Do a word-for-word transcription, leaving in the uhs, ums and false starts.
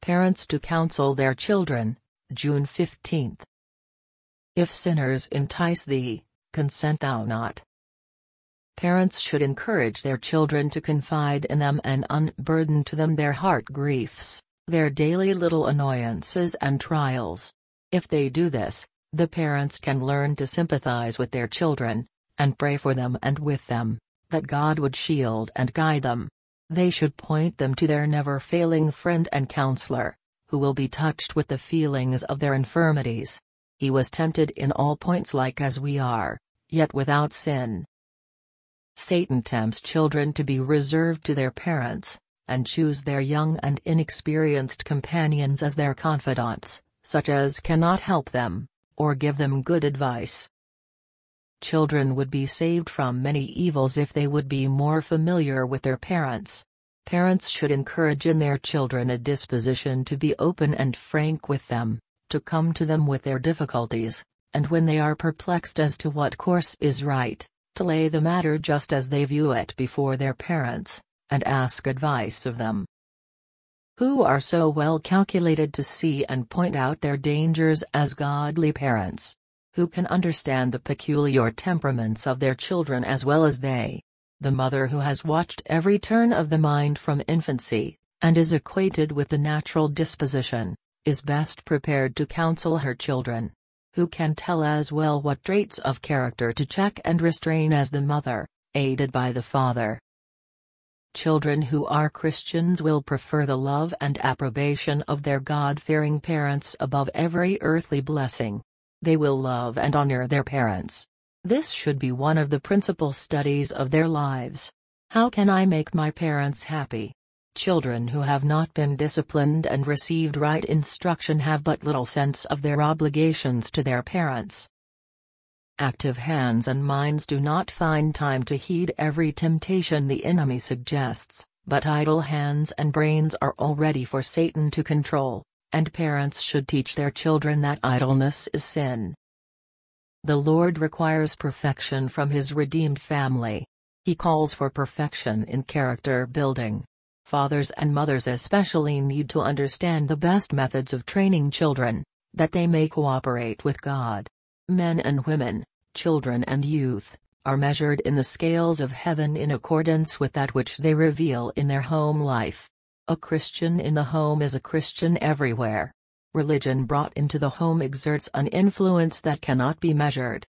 Parents to counsel their children, June fifteenth. If sinners entice thee, consent thou not. Parents should encourage their children to confide in them and unburden to them their heart griefs, their daily little annoyances and trials. If they do this, the parents can learn to sympathize with their children, and pray for them and with them, that God would shield and guide them. They should point them to their never-failing friend and counselor, who will be touched with the feelings of their infirmities. He was tempted in all points like as we are, yet without sin. Satan tempts children to be reserved to their parents, and choose their young and inexperienced companions as their confidants, such as cannot help them, or give them good advice. Children would be saved from many evils if they would be more familiar with their parents. Parents should encourage in their children a disposition to be open and frank with them, to come to them with their difficulties, and when they are perplexed as to what course is right, to lay the matter just as they view it before their parents, and ask advice of them. Who are so well calculated to see and point out their dangers as godly parents? Who can understand the peculiar temperaments of their children as well as they? The mother who has watched every turn of the mind from infancy, and is acquainted with the natural disposition, is best prepared to counsel her children. Who can tell as well what traits of character to check and restrain as the mother, aided by the father? Children who are Christians will prefer the love and approbation of their God-fearing parents above every earthly blessing. They will love and honor their parents. This should be one of the principal studies of their lives. How can I make my parents happy? Children who have not been disciplined and received right instruction have but little sense of their obligations to their parents. Active hands and minds do not find time to heed every temptation the enemy suggests, but idle hands and brains are all ready for Satan to control, and parents should teach their children that idleness is sin. The Lord requires perfection from His redeemed family. He calls for perfection in character building. Fathers and mothers especially need to understand the best methods of training children, that they may cooperate with God. Men and women, children and youth, are measured in the scales of heaven in accordance with that which they reveal in their home life. A Christian in the home is a Christian everywhere. Religion brought into the home exerts an influence that cannot be measured.